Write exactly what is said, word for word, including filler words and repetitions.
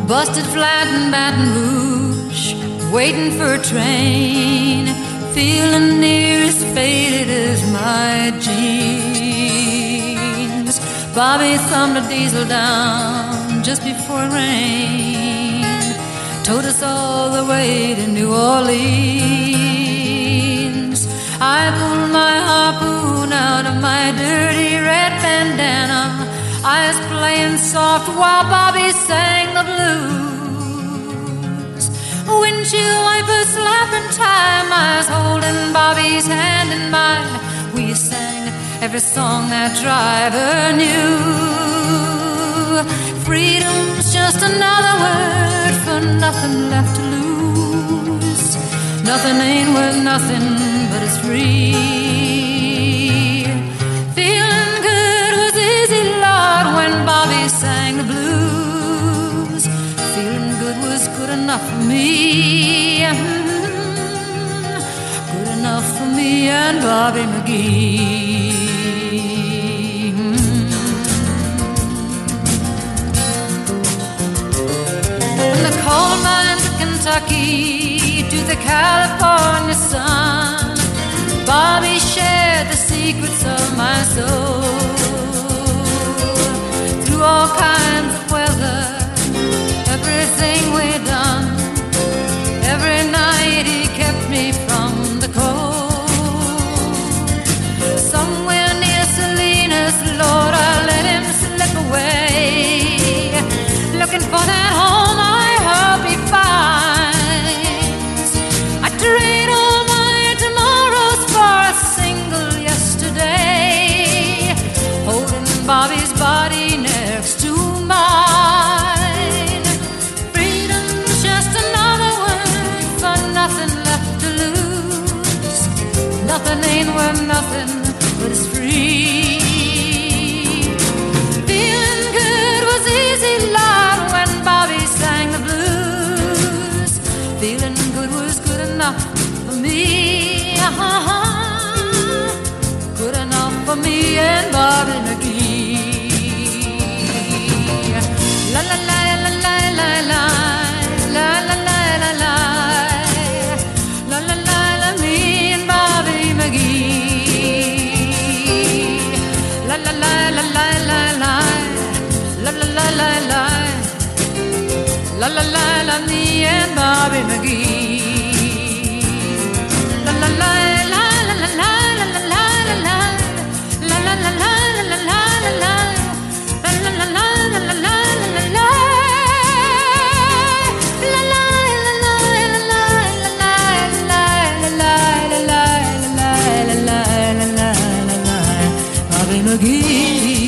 busted flat in Baton Rouge, waiting for a train, feeling near as faded as my jeans. Bobby thumbed a diesel down just before it rained, towed us all the way to New Orleans. I pulled my harpoon out of my dirty red bandana, I was playing soft while Bobby sang the blues. Windshield wipers slapping time, I was holding Bobby's hand in mine. We sang every song that driver knew. Freedom's just another word for nothing left to lose. Nothing ain't worth nothing, but it's free. Feeling good was easy, Lord, when Bobby sang the blues. Feeling good was good enough for me. Good enough for me and Bobby McGee. From the coal mines of Kentucky to the California sun, Bobby shared the secrets of my soul. Through all kinds of weather, everything we'd done, every night he kept me from the cold. Somewhere near Salinas, Lord, I let him slip away, looking for that home I hope he finds. I trade all my tomorrows for a single yesterday, holding Bobby's body next to mine. Freedom's just another word for nothing left to lose. Nothing ain't worth nothing, but it's free. Feeling good was easy, Lord, when Bobby sang the blues. Feeling good was good enough for me. Good enough for me and Bobby McGee. La la la la la la la la la la la la la la la la, me and Bobby McGee. La la la la la la la la la la la la la la la la, me and Bobby McGee. La la la la la la la la la la la la la la la la la la. Bobby McGee.